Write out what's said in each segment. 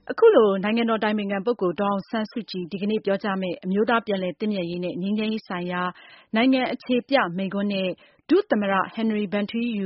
အခုလိုနိုင်ငံတော်အတိုင်ပင်ခံပုဂ္ဂိုလ်ဒေါ်အောင်ဆန်းစုကြည်ဒီကနေ့ပြောကြားမယ့်အမျိုးသားပြန်လည်သင့်မြတ်ရေးနဲ့ငြိမ်းချမ်းရေးဆိုင်ရာနိုင်ငံအခြေပြမိန့်ခွန်းနဲ့ဒုသမ္မတဟင်နရီဗန်ထီးယူ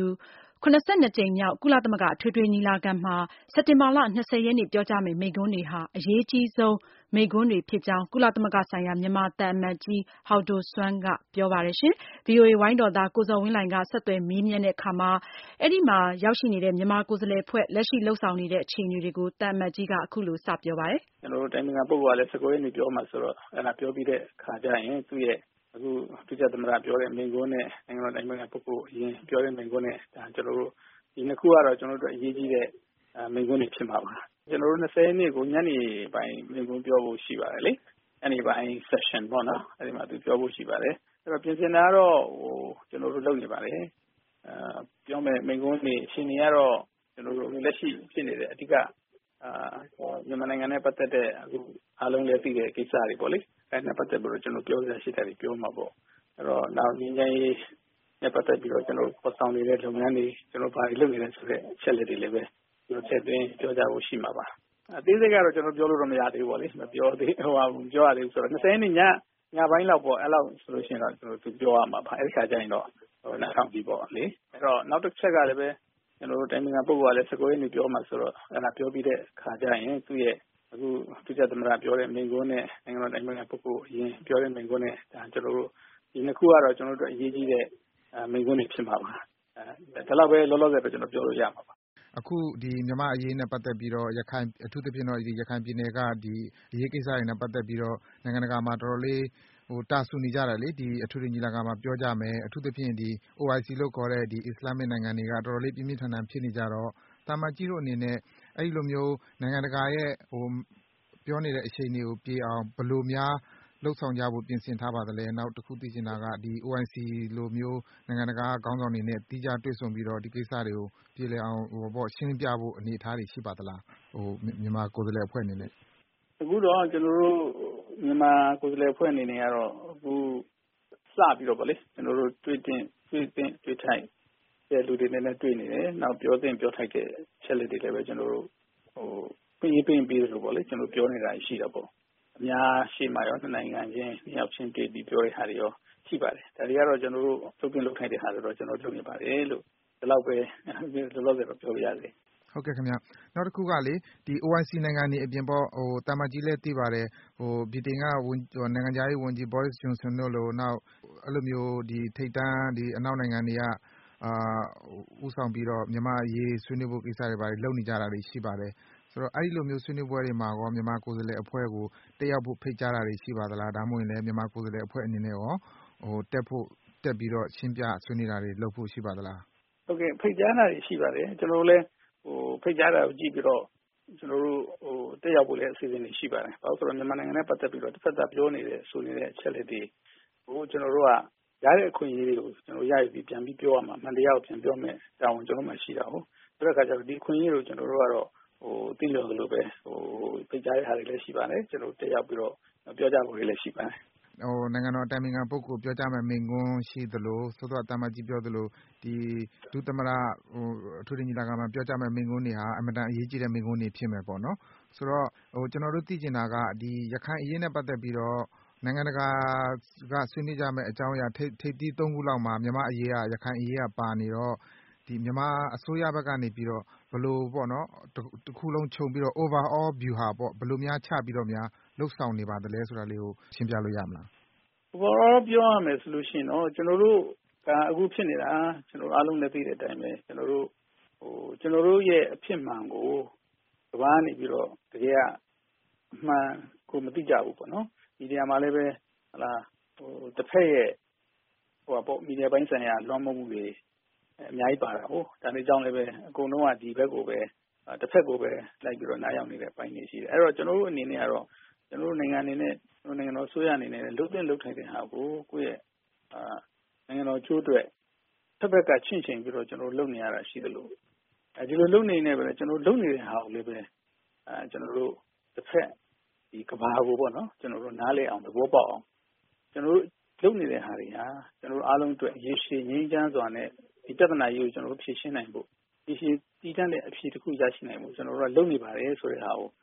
72 ကြိမ်မြောက်ကုလသမဂ္ဂအထွေထွေညီလာခံမှာစက်တင်ဘာလ 20 ရက်နေ့ပြောကြားမယ့်မိန့်ခွန်းတွေဟာအရေးကြီးဆုံးမိန့်ခွန်းတွေဖြစ်ကြောင်းကုလသမဂ္ဂဆိုင်ရာမြန်မာသံအမတ်ကြီးဟောက်ဒိုဆွမ်းကပြောပါတယ်။ VOA ဝိုင်းတော်သားကိုဇော်ဝင်းလှိုင်ကဆက်သွယ်မေးမြန်းတဲ့အခါမှာအဲဒီမှာရောက်ရှိနေတဲ့မြန်မာကိုယ်စားလှယ်အဖွဲ့လက်ရှိလုပ်ဆောင်နေတဲ့အခြေအနေတွေကိုသံအမတ်ကြီးကအခုလိုစပြောပါတယ်။ကျွန်တော်တို့တိုင်ပင်ခံပုဂ္ဂိုလ်ကလည်း19ရက်နေ့ပြောမှာဆိုတော့အဲ့ဒါပြောပြီးတဲ့အခါကျရင်သူ့ရဲ့အခုဒုတိယသမ္မတပြောတဲ့မိန့်ခွန်းနဲ့နိုင်ငံတော်တိုင်ပင်ခံပုဂ္ဂိုလ်အရင်ပြောတဲ့မိန့်ခွန်းနဲ့ဒါကျွန်တော်တို့ဒီနှစ်ခုကတော့ကျွန်တော်တို့အရေးကြီးတဲ့မိန့်ခွန်းတွေဖြစ်မှာပါ။ကျွန်တော်တို့20ရက်နေ့ကိုညနေပိုင်းမိန့်ခွန်းပြောဖို့ရှိပါတယ်လေ။ညနေပိုင်း session ပေါ့နော်။အဲဒီမှာသူပြောဖို့ရှိပါတယ်။အဲ့တော့ပြင်ဆင်တာကတော့ကျွန်တော်တို့လုပ်နေပါတယ်။ပြောမယ်မိန့်ခွန်းတွေအချိန်တွေကတော့ကျွန်တော်တို့လက်ရှိဖြစ်နေတဲ့အဓိကမြန်မာနိုင်ငံနဲ့ပတ်သက်တဲ့အခုအားလုံးလည်းသိတဲ့ကိစ္စတွေပေါ့လေအဲနဲ့ပတ်သက်ပြီးတော့ကျွန်တော်ပြောရရှိတယ်ပြောမှာပေါ့အဲ့တော့နောက်ငင်းချင်းရေးနဲ့ပတ်သက်ပြီးတော့ကျွန်တော်ပေါ်ဆောင်နေတဲ့လုပ်ငန်းတွေကျွန်တော်ဘာတွေလုပ်နေလဲဆိုတဲ့အချက်လက်တွေလည်းပဲကျွန်တော်ဆက်သွင်းပြောကြဖို့ရှိမှာပါအသေးစိတ်ကတော့ကျွန်တော်ပြောလို့တော့မရသေးဘူးပေါ့လေမပြောသေးပြောရသေးဘူးဆိုတော့20ရက်နေ့ညပိုင်းလောက်ပေါ့အဲ့လောက်ဆိုလို့ရှိရင်တော့ကျွန်တော်သူပြောရမှာပါအဲ့ဒီခါကျရင်တော့နောက်ထောင်ပြီးပေါ့လေအဲ့တော့နောက်တစ်ချက်ကလည်းပဲကျွန်တော်တို့တိုင်ပင်ခံပုဂ္ဂိုလ်ကလည်း19ရက်နေ့ပြောမှာဆိုတော့အဲ့ဒါပြောပြီးတဲ့အခါကျရင်သူ့ရဲ့အခုဒုတိယသမ္မတပြောတဲ့မိန့်ခွန်းနဲ့နိုင်ငံတော်တိုင်ပင်ခံပုဂ္ဂိုလ်အရင်ပြောတဲ့မိန့်ခွန်းနဲ့ဒါကျွန်တော်တို့ဒီနှစ်ခုကတော့ကျွန်တော်တို့အရေးကြီးတဲ့မိန့်ခွန်းတွေဖြစ်မှာပါဒါလောက်ပဲလောလောဆယ်ပဲကျွန်တော်ပြောလို့ရမှာပါအခုဒီမြန်မာအရေးနဲ့ပတ်သက်ပြီးတော့ရခိုင်အထူးသဖြင့်တော့ဒီရခိုင်ပြည်နယ်ကဒီအရေးကိစ္စတွေနဲ့ပတ်သက်ပြီးတော့နိုင်ငံတကာမှာတော်တော်လေးတာဆူနေကြတယ်လေဒီအထူးညီလာခံမှာပြောကြမယ်အထူးသဖြင့်ဒီ OIC လို့ခေါ်တဲ့ဒီအစ္စလာမစ်နိုင်ငံတွေကတော်တော်လေးပြင်းပြင်းထန်ထန်ဖြစ်နေကြတော့တာမန်ကြီးတို့အနေနဲ့အဲ့လိုမျိုးနိုင်ငံတကာရဲ့ပြောနေတဲ့အချိန်တွေကိုပြေအောင်ဘယ်လိုများလှုပ်ဆောင်ကြဖို့ပြင်ဆင်ထားပါသလဲနောက်တစ်ခုသိချင်တာကဒီ OIC လိုမျိုးနိုင်ငံတကာခေါင်းဆောင်တွေနဲ့တီးခြားတွေ့ဆုံပြီးတော့ဒီကိစ္စတွေကိုပြေလည်အောင်ရှင်းပြဖို့အနေအထားတွေရှိပါသလားမြန်မာကိုယ်စားလှယ်အဖွဲ့အနေနဲ့အခုတော့ကျွန်တော်တို့မြန်မာကိုယ်စားလှယ်အဖွဲ့အနေနဲ့ကတော့အခုစပြီးတော့ဗောလေကျွန်တော်တို့တွေ့ထိုက်တဲ့လူတွေနဲ့တွေ့နေတယ်နောက်ပြောထိုက်တဲ့ချက်လက်တွေလည်းပဲကျွန်တော်တို့ပြင်ပြီးလို့ဗောလေကျွန်တော်ပြောနေတာရှိတာပေါ့အများရှိမှရောနိုင်ငံချင်းမြောက်ချင်းတွေ့ပြီးပြောတဲ့ဟာတွေရောရှိပါတယ်ဒါတွေကတော့ကျွန်တော်တို့လုပ်ထိုက်တဲ့ဟာတွေတော့ကျွန်တော်လုပ်နေပါတယ်လို့ဒီလောက်ပဲလောလောဆယ်တော့ပြောလို့ရတယ်ဟုတ်ကဲ့ခင်ဗျနောက်တစ်ခုကလေဒီ OIC နိုင်ငံတွေအပြင်ပေါ့တာမတ်ကြီးလည်းသိပါတယ်ဗြိတိန်ကနိုင်ငံခြားရေးဝန်ကြီး Boris Johnson တို့လိုနောက်အဲ့လိုမျိုးဒီထိပ်တန်းဒီအနောက်နိုင်ငံတွေကဦးဆောင်ပြီးတော့မြန်မာအရေးဆွေးနွေးဖို့ကိစ္စတွေလုပ်နေကြတာတွေရှိပါတယ်ဆိုတော့အဲ့ဒီလိုမျိုးဆွေးနွေးပွဲတွေမှာရောမြန်မာကိုယ်စားလှယ်အဖွဲ့ကိုတက်ရောက်ဖို့ဖိတ်ကြားတာတွေရှိပါသလားဒါမှမဟုတ်ရင်လည်းမြန်မာကိုယ်စားလှယ်အဖွဲ့အနေနဲ့ရောတက်ပြီးတော့ရှင်းပြဆွေးနွေးတာတွေလုပ်ဖို့ရှိပါသလားဟုတ်ကဲ့ဖိတ်ကြားတာတွေရှိပါတယ်ကျွန်တော်တို့လည်းဖိတ်ကြားတာကိုကြည့်ပြီးတော့ကျွန်တော်တို့တက်ရောက်ဖို့လည်းအစီအစဉ်တွေရှိပါတယ်။ဘာလို့ဆိုတော့မြန်မာနိုင်ငံနဲ့ပတ်သက်ပြီးတော့တစ်ဖက်သားပြောနေတဲ့ဆိုနေတဲ့အချက်လက်တွေကိုကျွန်တော်တို့ကရတဲ့အခွင့်အရေးတွေကိုကျွန်တော်ရယူပြီးပြန်ပြီးပြောရမှာမှန်တရားကိုပြန်ပြောမယ်တာဝန်ကျွန်တော်မှရှိတာဟုတ်။ဆိုတဲ့အခါကျတော့ဒီအခွင့်အရေးကိုကျွန်တော်တို့ကတော့သိလို့လို့ပဲဖိတ်ကြားတဲ့ဟာတွေလည်းရှိပါတယ်ကျွန်တော်တက်ရောက်ပြီးတော့ပြောကြဖို့လည်းရှိပါတယ်နိုင်ငံတော်အတိုင်ပင်ခံပုဂ္ဂိုလ်ပြောကြားမယ့်မိန့်ခွန်းရှိသလိုစောစောတာမတ်ကြီးပြောသလိုဒီဒုသမ္မတအထူးညီလာခံမှာပြောကြားမယ့်မိန့်ခွန်းတွေဟာအမတန်အရေးကြီးတဲ့မိန့်ခွန်းတွေဖြစ်မယ်ပေါ့နော်ဆိုတော့ကျွန်တော်တို့သိချင်တာကဒီရခိုင်အရေးနဲ့ပတ်သက်ပြီးတော့နိုင်ငံတကာကဆွေးနွေးကြမယ့်အကြောင်းအရာထိပ်သီး3ခုလောက်မှာမြန်မာအရေးကရခိုင်အရေးကပါနေတော့ဒီမြန်မာအစိုးရဘက်ကနေပြီးတော့ဘယ်လိုပေါ့နော်တစ်ခုလုံးခြုံပြီးတော့ overall view ဟာပေါ့ဘယ်လိုများချပြီးတော့များလှုပ်ဆောင်နေပါသလဲဆိုတာလေးကိုရှင်းပြလို့ရမလား overall ပြောရမယ်ဆိုလို့ရှိရင်တော့ကျွန်တော်တို့ကအခုဖြစ်နေတာကျွန်တော်အားလုံးလည်းသိတဲ့အတိုင်းပဲကျွန်တော်တို့ရဲ့အဖြစ်မှန်ကိုကဘာနေပြီးတော့တကယ်ကအမှန်ကိုမသိကြဘူးပေါ့နော်မီဒီယာမှာလည်းပဲဟလာတစ်ဖက်ရဲ့ပေါ့မီဒီယာပိုင်းဆိုင်ရာလွှမ်းမိုးမှုတွေအများကြီးပါတာဟုတ်ဒါနဲ့ကြောင့်လည်းပဲအကုန်လုံးကဒီဘက်ကိုပဲတစ်ဖက်ကိုပဲလိုက်ပြီးတော့နားရောက်နေတဲ့ပိုင်းတွေရှိတယ်အဲ့တော့ကျွန်တော်တို့အနေနဲ့ကတော့ကျွန်တော်တို့နိုင်ငံအနေနဲ့နိုင်ငံတော်ဆိုရအနေနဲ့လှုပ်ထိုက်တဲ့ဟာကိုကိုယ့်ရဲ့နိုင်ငံတော်ချိုးအတွက်တစ်ဖက်ကချင့်ချိန်ပြီးတော့ကျွန်တော်လုပ်နေရတာရှိတယ်လို့ဒီလိုလုပ်နေနေပဲကျွန်တော်လုပ်နေတဲ့ဟာကိုလည်းပဲကျွန်တော်တို့တစ်ဖက်ဒီကဘာကိုပေါ့နော်ကျွန်တော်တို့နားလည်အောင်သဘောပေါက်အောင်ကျွန်တော်တို့လုပ်နေတဲ့ဟာတွေဟာကျွန်တော်တို့အားလုံးအတွက်ရေရှည်ငြိမ်းချမ်းစွာနဲ့ဒီပြဿနာကြီးကိုကျွန်တော်တို့ဖြေရှင်းနိုင်ဖို့ဒီရှည်တည်တံ့တဲ့အဖြေတစ်ခုရရှိနိုင်ဖို့ကျွန်တော်တို့ကလုပ်နေပါတယ်ဆိုတဲ့ဟာကို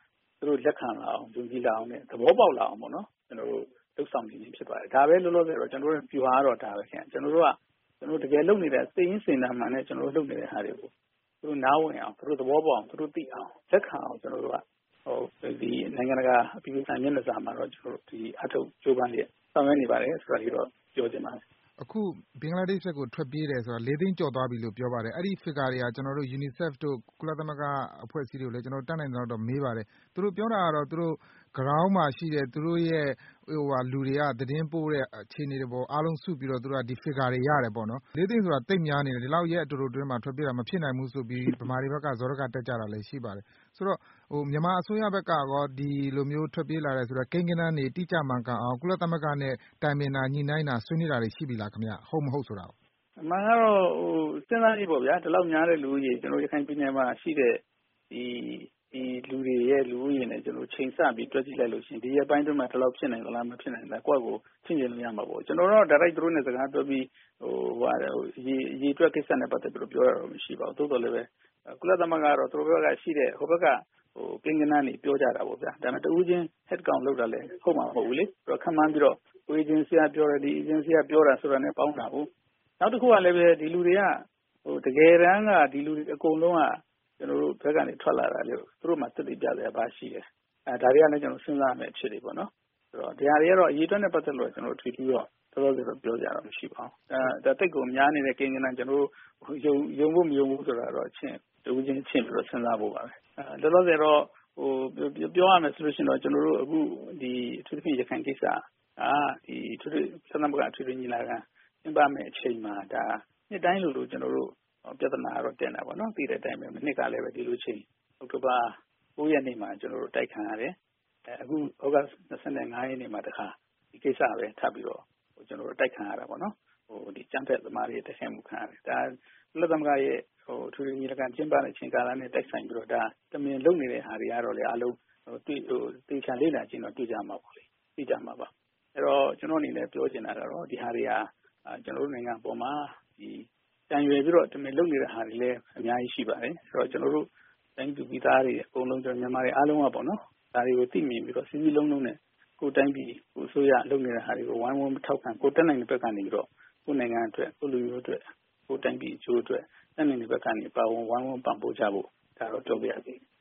တို့လက်ခံလာအောင်ယုံကြည်လာအောင်နဲ့သဘောပေါက်လာအောင်ပေါ့နော်ကျွန်တော်တို့လှုပ်ဆောင်နေခြင်းဖြစ်ပါတယ်ဒါပဲလောလောဆယ်တော့ကျွန်တော်တို့ပြူဟာတော့ဒါပဲခင်ဗျကျွန်တော်တို့တကယ်လုပ်နေတဲ့စိတ်ရင်းစင်တာမှန်နဲ့ကျွန်တော်တို့လုပ်နေတဲ့ဟာတွေကိုသူတို့နားဝင်အောင်သူတို့သဘောပေါက်အောင်သူတို့သိအောင်လက်ခံအောင်ကျွန်တော်တို့ကဒီနိုင်ငံတကာအပြည်ပြည်ဆိုင်မျက်နှာစာမှာတော့ကျွန်တော်တို့ဒီအထုတ်ကြိုးပမ်းလျက်ဆောင်ရွက်နေပါတယ်ဆိုတာဒီတော့ပြောချင်ပါတယ်အခုဘင်္ဂလားဒေ့ရှ်ဘက်ကိုထွက်ပြေးတယ်ဆိုတာ4 သိန်းကျော်သွားပြီလို့ပြောပါတယ်အဲ့ဒီ figure တွေကကျွန်တော်တို့ UNICEF တို့ကုလသမဂ္ဂအဖွဲ့အစည်းတွေလည်းကျွန်တော်တက်နိုင်တော့မေးပါတယ်သူတို့ပြောတာကတော့သူတို့ ground မှာရှိတဲ့သူတို့ရဲ့လူတွေကသတင်းပို့တဲ့အခြေအနေတွေပေါ်အားလုံးစုပြီးတော့သူတို့ကဒီ figure တွေရတယ်ပေါ့နော်4 သိန်းဆိုတာတိတ်များနေတယ်ဒီလောက်ရဲ့အတူတူတွင်းမှာထွက်ပြေးတာမဖြစ်နိုင်ဘူးဆိုပြီးဗမာတွေဘက်ကဇောရကတက်ကြတာလည်းရှိပါတယ်ဆိုတော့မြန်မာအစိုးရဘက်ကရောဒီလိုမျိုးထွက်ပြေးလာတဲ့ဆိုတော့ကိန်းဂဏန်းတွေတိကျမှန်ကန်အောင်ကုလသမဂ္ဂနဲ့တိုင်ပင်တာညှိနှိုင်းတာဆွေးနွေးတာတွေရှိပြီလားခင်ဗျဟုတ်မဟုတ်ဆိုတာအမှန်ကတော့စဉ်းစားကြည့်ပေါ့ဗျာဒီလောက်များတဲ့လူကြီးကျွန်တော်ရခိုင်ပြည်နယ်မှာရှိတဲ့ဒီလူတွေရဲ့လူဦးရေနဲ့ကျွန်တော်ချိန်ဆပြီးတွက်ကြည့်လိုက်လို့ရှိရင်ဒီရဲ့ပိုင်းတွင်းမှာဒီလောက်ဖြစ်နိုင်သလားမဖြစ်နိုင်ဘူးကိုယ့်ကိုချင်းချင်းလို့ရမှာပေါ့ကျွန်တော်တို့direct သူတို့နဲ့စကားပြောပြီးရေတွက်ကိစ္စနဲ့ပတ်သက်ပြီးပြောရတော့မရှိပါဘူးသို့တော်လည်းပဲကုလသမဂ္ဂကတော့သူတို့ဘက်ကရှိတဲ့ဟိုဘက်ကကိန်းဂဏန်းတွေပြောကြတာပေါ့ဗျာဒါပေမဲ့တူးချင်း head count လောက်တာလည်းဟုတ်မှာမဟုတ်ဘူးလေပြီးတော့ခံမှန်းပြီးတော့ကို agency ကပြောတယ်ဒီ agency ကပြောတာဆိုတာနဲ့ပေါင်းတာဟုတ်နောက်တစ်ခုကလည်းပဲဒီလူတွေကတကယ်တမ်းကဒီလူတွေအကုန်လုံးကကျွန်တော်တို့ဘက်ကနေထွက်လာတာလေသူတို့မှတက်တည်ပြတယ်ဘာရှိတယ်ဒါတွေကလည်းကျွန်တော်စဉ်းစားရမယ့်အဖြစ်တွေပေါ့နော်ဆိုတော့ဒီဟာတွေကတော့အရေးအတွက်နဲ့ပတ်သက်လို့ကျွန်တော်ထွေပြီးတော့တော်တော်ပြောကြတာမရှိပါဘူးဒါတိတ်ကိုများနေတဲ့ကိန်းဂဏန်းကျွန်တော်ယုံဖို့မယုံဘူးဆိုတာတော့တူးချင်းချင်းပြီးတော့စဉ်းစားဖို့ပါပဲတော်တော်တော့ပြောရမယ်ဆိုလို့ရှိရင်တော့ကျွန်တော်တို့အခုဒီအထူးသဖြင့်ရခိုင်ကိစ္စဒီသနမကအထူးညီလာခံကျင်းပမယ့်အချိန်မှာဒါနှစ်တိုင်းလိုကျွန်တော်တို့ပြဿနာတော့တင်တာပေါ့နော်ပြီးတဲ့အတိုင်းပဲနှစ်ကလည်းပဲဒီလိုချိန်အောက်တိုဘာ9 ရက်နေ့မှာကျွန်တော်တို့တိုက်ခံရတယ်အခုဩဂတ်25 ရက်နေ့မှာတခါဒီကိစ္စပဲထပ်ပြီးတော့ကျွန်တော်တို့တိုက်ခံရတာပေါ့နော်ဒီကျန်းဖက်သမားတွေတိုက်ခိုက်မှုခံရတယ်ဒါကုလသမဂ္ဂရဲ့အထူးညီလာခံကျင်းပတဲ့အချိန်ကာလနဲ့တိုက်ဆိုင်ပြီးတော့ဒါတမင်လုပ်နေတဲ့ဟာတွေကတော့လေအလုံးတေချာလေးလာချင်းတော့တွေ့ကြမှာပေါ့လေသိကြမှာပါအဲ့တော့ကျွန်တော်အနေနဲ့ပြောချင်တာကတော့ဒီဟာတွေဟာကျွန်တော်တို့နိုင်ငံပေါ်မှာဒီတန်ရွယ်ပြီးတော့တမင်လုပ်နေတဲ့ဟာတွေလည်းအများကြီးရှိပါတယ်အဲ့တော့ကျွန်တော်တို့တိုင်းပြည်ပြည်သားတွေအကုန်လုံးကျွန်တော်မြန်မာတွေအားလုံးကပေါ့နော်ဒါတွေကိုသိမြင်ပြီးတော့စီးစီးလုံးလုံးနဲ့ကိုတိုင်းပြည်ကိုအစိုးရလုပ်နေတဲ့ဟာတွေကိုဝိုင်းဝန်းထောက်ခံကိုတက်နိုင်တဲ့ဘက်ကနေပြီးတော့ကိုနိုင်ငံအတွက်ကိုလူမျိုးအတွက်ကိုတိုင်းပြည်အကျိုးအတွက်တက်နိုင်တဲ့ဘက်ကနေပါဝင်ဝိုင်းဝန်းပံ့ပိုးကြဖို့ဒါတော့ပြောပြရစီ